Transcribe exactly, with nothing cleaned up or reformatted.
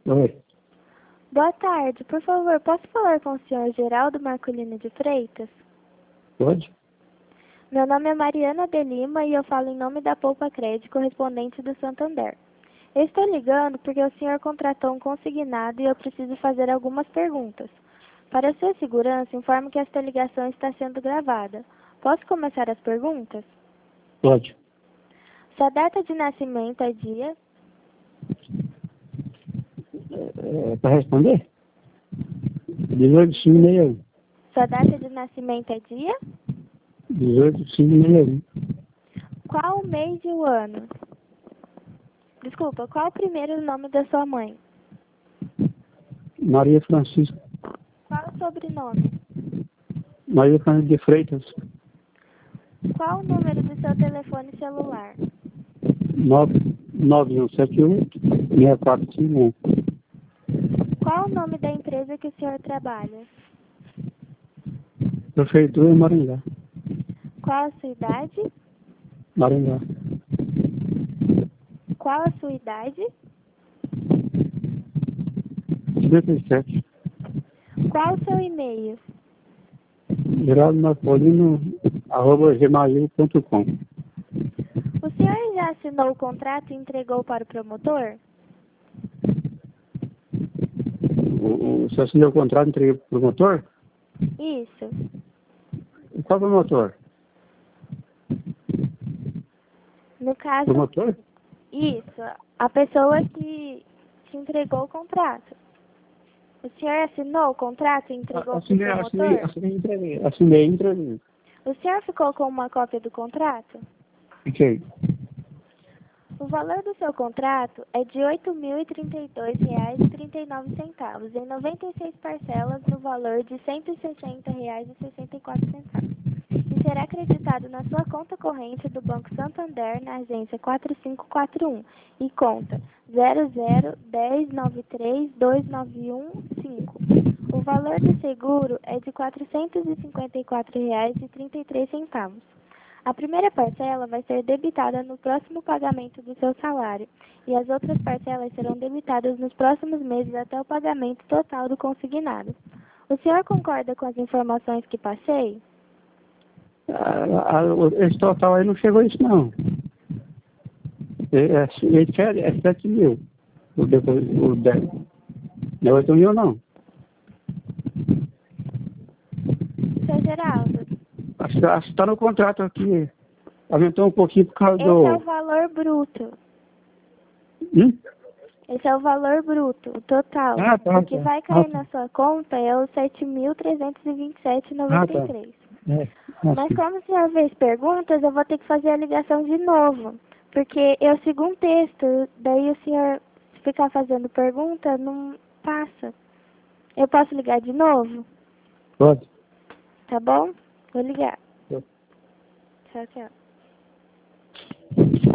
Oi. Boa tarde, por favor, posso falar com o senhor Geraldo Marcolino de Freitas? Pode? Meu nome é Mariana de Lima e eu falo em nome da Poupa Crédito, correspondente do Santander. Eu estou ligando porque o senhor contratou um consignado e eu preciso fazer algumas perguntas. Para sua segurança, informo que esta ligação está sendo gravada. Posso começar as perguntas? Pode. Sua data de nascimento é dia? É, é para responder? dezoito de cinco de sessenta e um. Sua data de nascimento é dia? dezoito de cinco de sessenta e um. Qual o mês e o ano? Desculpa, qual o primeiro nome da sua mãe? Maria Francisca. Qual o sobrenome? Maria Francisca de Freitas. Qual o número do seu telefone celular? nove um sete um, seis quatro cinco um. Qual o nome da empresa que o senhor trabalha? Prefeitura Maringá. Qual a sua idade? Maringá. Qual a sua idade? cinquenta e sete. Qual o seu e-mail? Geraldo Marcolino, arroba gmail ponto com. O senhor já assinou o contrato e entregou para o promotor? O, o, você assinou o contrato e entreguei para o promotor? Isso. Qual promotor? No caso, Promotor? isso. A pessoa que te entregou o contrato. O senhor assinou o contrato e entregou para o Assinei, promotor? assinei, assinei e entreguei. Assinei e entreguei. O senhor ficou com uma cópia do contrato? Fiquei. O valor do seu contrato é de oito mil e trinta e dois reais e trinta e nove centavos, em noventa e seis parcelas no valor de cento e sessenta reais e sessenta e quatro centavos. E será acreditado na sua conta corrente do Banco Santander na agência quatro cinco quatro um e conta zero zero um zero nove três dois nove um cinco. O valor do seguro é de quatrocentos e cinquenta e quatro reais e trinta e três centavos. A primeira parcela vai ser debitada no próximo pagamento do seu salário e as outras parcelas serão debitadas nos próximos meses até o pagamento total do consignado. O senhor concorda com as informações que passei? Ah, ah, esse total aí não chegou a isso, não. É, é, é, é sete mil. O depois, o dez. Não é oito mil, não. Seu Geraldo, Acho que está no contrato aqui. Aumentou um pouquinho por causa esse é o do... valor bruto. Hum? Esse é o valor bruto, o total. Ah, tá, O que tá. vai Ah, cair na sua conta é o sete mil trezentos e vinte e sete reais e ah, noventa e tá. três centavos. É, ah, Mas sim. como o senhor fez perguntas, eu vou ter que fazer a ligação de novo. Porque eu sigo um texto, daí o senhor ficar fazendo pergunta, não passa. Eu posso ligar de novo? Pode. Tá bom? Vou ligar. Pode. Tchau, tchau.